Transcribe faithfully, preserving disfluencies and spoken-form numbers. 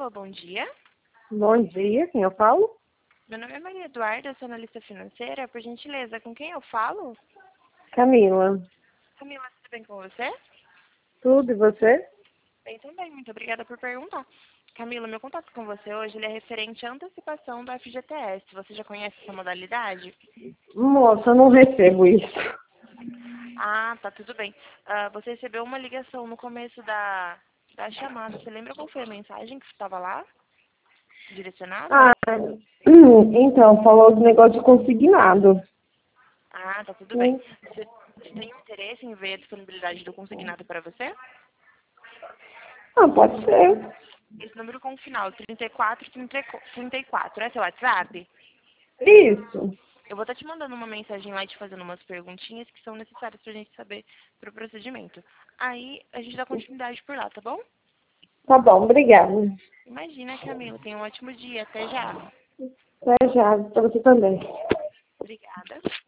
Alô, bom dia. Bom dia, quem eu falo? Meu nome é Maria Eduarda, eu sou analista financeira. Por gentileza, com quem eu falo? Camila. Camila, tudo bem com você? Tudo, e você? Bem também, muito obrigada por perguntar. Camila, meu contato com você hoje ele é referente à antecipação do F G T S. Você já conhece essa modalidade? Moça, eu não recebo isso. Ah, tá, tudo bem. Ah, você recebeu uma ligação no começo da, da chamada. Você lembra qual foi a mensagem que estava lá? Direcionada? Ah, hum, então, falou do negócio de consignado. Ah, tá, tudo bem. Hum. Você você tem interesse em ver a disponibilidade do consignado para você? Ah, pode ser. Esse número com o final, trinta e quatro, trinta e quatro, é seu WhatsApp? Isso. Eu vou estar te mandando uma mensagem lá e te fazendo umas perguntinhas que são necessárias pra gente saber pro procedimento. Aí a gente dá continuidade por lá, tá bom? Tá bom, obrigada. Imagina, Camila, tenha um ótimo dia. Até já. Até já, pra você também. Obrigada.